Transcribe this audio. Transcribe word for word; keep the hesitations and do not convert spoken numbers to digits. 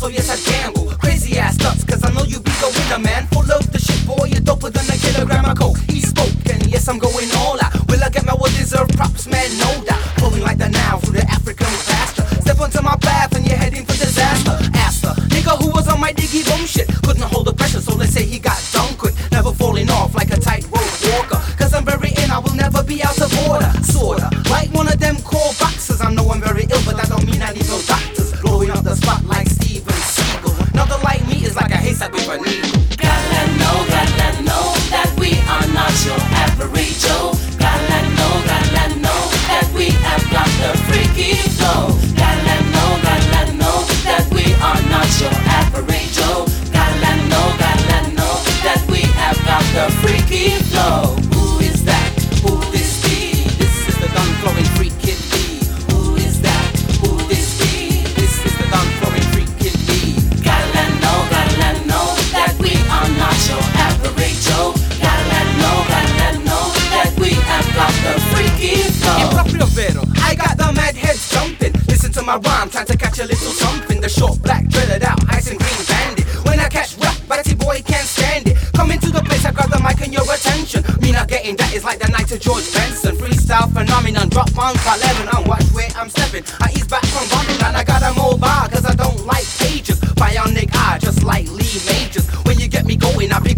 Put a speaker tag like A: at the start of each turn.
A: so yes I gamble. Crazy ass nuts, cause I know you be the winner, man. Full of the shit, boy, you're doper than a kilogram of coke. He spoke, and yes I'm going all out. Will I get my well-deserved props, man? No doubt. Flowing like the Nile through the African pasture. Step onto my path and you're heading for disaster. Ask the nigga who was on my diggy boom shit. Couldn't hold the pressure, so let's say he got done quick. Never falling off like a tightrope walker. Cause I'm very in, I will never be out of order. Sorta, like one of them core boxers. I know I'm very ill, but that don't mean I need no doctors. Blowing up the spot like Steven Seagal. Nothing like me is like a haystack with a needle.
B: Gotta know, gotta know that we are not your average Joe. Gotta know, gotta know that we have got the freaky flow. Gotta know, gotta know that we are not your average Joe. Gotta know, gotta know that we have got the freaky flow. Who is that? Who this be?
A: This is the gun flowing freak kid B.
B: Who is that? Who this be?
A: This is the gun flowing freak kid B.
B: Gotta know, gotta know that we are not your average Joe. Gotta know, gotta know that we have got the freaky flow.
A: In proprio vero, I got the mad heads jumping. Listen to my rhyme, trying to catch a little something. The short black dreaded out, ice and green bandit. When I catch rap, Batty boy can't stand it. Come into the place, I grab the mic and your attention. Me not getting that is like the night of George Benson. Freestyle phenomenon, drop one for eleven. And watch where I'm stepping. I ease back from running and I got a mobile, cause I don't like pages. Bionic eye, just like Lee Majors. When you get me going, I be